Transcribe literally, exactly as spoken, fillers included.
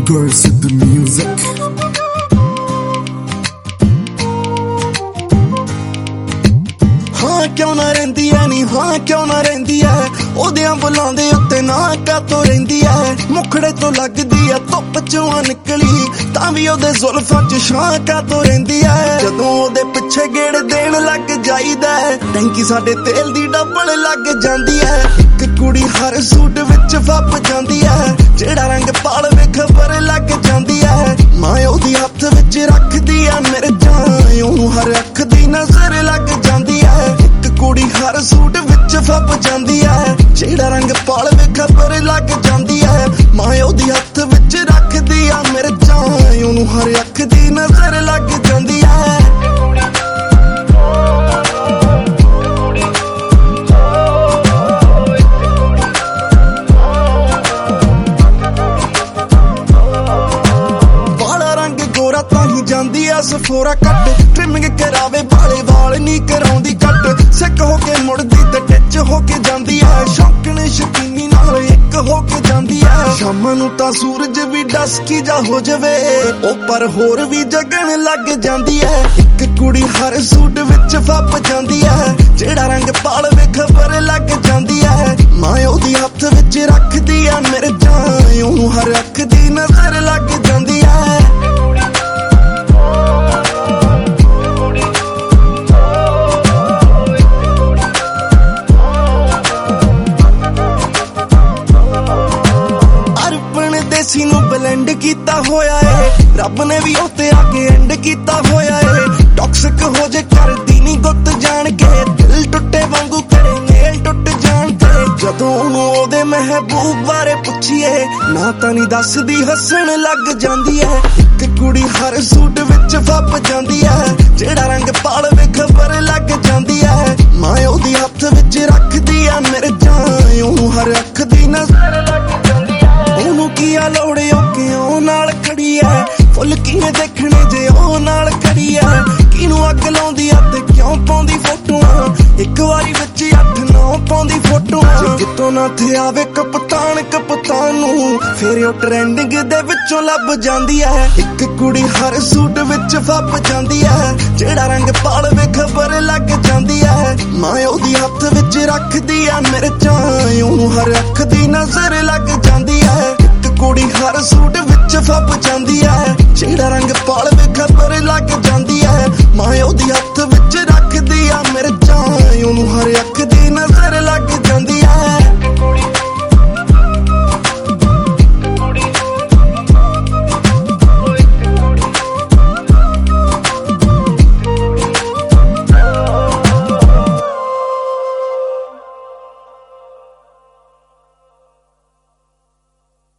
girls with the music. हाँ क्यों ना रहिंदी है नी हाँ क्यों ना रहिंदी है ओदियां बुलां दे उत्ते ना कातों रहिंदी है मुखड़े तो लगदी है धुप चों निकली तां भी ओदे जुल्फां च छां कातों रहिंदी है जदों ओदे पिछे गेड़ देण लग जाईदा है टैंकी साडे तेल दी डबल लग जांदी है इक कुड़ी हर सूट विच फप जांदी है जेड़ा रंग पालवे खबर लग जांदी है मां ओदी हत्थ विच रखदी है मिर्चां ओनू हर अख दी नजर लग जांदी है इक कुड़ी हर सूट विच फप जांदी है जेड़ा रंग पालवे खबर लग जांदी है मां ओदी हत्थ विच रखदी है मिर्चां ओनू हर अख दी नजर लग जांदी है ਜਾਂਦੀ ਐ ਸਫੋਰਾ ਕੱਟ ਟ੍ਰਿਮਿੰਗ ਕਰਾਵੇ ਵਾਲੇ ਵਾਲ ਨਹੀਂ ਕਰਾਉਂਦੀ ਕੱਟ ਸਿੱਕ ਹੋ ਕੇ ਮੁੜਦੀ ਤੇ ਟਿੱਚ ਹੋ ਕੇ ਜਾਂਦੀ ਐ ਸ਼ੌਕਣ ਸ਼ਕੀਨੀ ਨਾਲ ਇੱਕ ਹੋ ਕੇ ਜਾਂਦੀ ਐ ਸ਼ਾਮ ਨੂੰ ਤਾਂ ਸੂਰਜ ਵੀ ਡਸਕੀ ਜਾ ਹੋ ਜਾਵੇ ਉਹ ਪਰ ਹੋਰ ਵੀ ਜਗਣ ਲੱਗ ਜਾਂਦੀ ਐ ਇੱਕ ਕੁੜੀ ਹਰ ਸੂਟ ਵਿੱਚ ਫੱਪ ਜਾਂਦੀ ਐ ਜਿਹੜਾ ਰੰਗ ਪਾਲਵੇ ਖਬਰ ਲੱਗ ਜਾਂਦੀ ਐ ਮਾਂ ਉਹਦੀ ਹੱਥ ਵਿੱਚ ਰੱਖਦੀ ਐ ਮਿਰਚਾਂ ਉਹਨੂੰ ਹਰ ਅੱਖ ਦੀ ਨਜ਼ਰ ਲੱਗ ਜਾਂਦੀ ਐ देसी नू ब्लेंड कीता होया है रब ने भी उत्ते आके एंड कीता होया है टॉक्सिक हो जे करदी नी गुत जान के दिल टुटे वांगू करे नेल टुट जान के जदों ओनू ओदे महबूब बारे पुछीए ना तां नी दसदी हसन लग जांदी है इक कुड़ी हर सूट विच फप जांदी है जेड़ा रंग पालवे खबर लग जांदी है मां ओदी हत्थ विच रखदी है मिर्चां ओनू हर अख दी नजर लग जांदी है ओनू कीया लोड़े ओके ओ नाल खड़ी है फुल किए देखने जे ओ नाल खड़ी है किनू अग लाउंदी आ ते क्यों पाउंदी फोटोआं एक वारी विच अठ नौ पाउंदी फोटोआं जितों ना थे आवे कप्तान कप्तान नू फेर ओ ट्रेंडिंग दे विचों लभ जांदी है एक कुड़ी हर सूट विच फप जांदी है जेड़ा रंग पालवे खबर लग जांदी है मां ओदी हत्थ विच रखदी है मिर्चां ओनू हर अख दी नजर लग जांदी है कुड़ी हर सूट विच फप जांदी है जेड़ा रंग पालवे खबर लग जांदी है मां ओदी हत्थ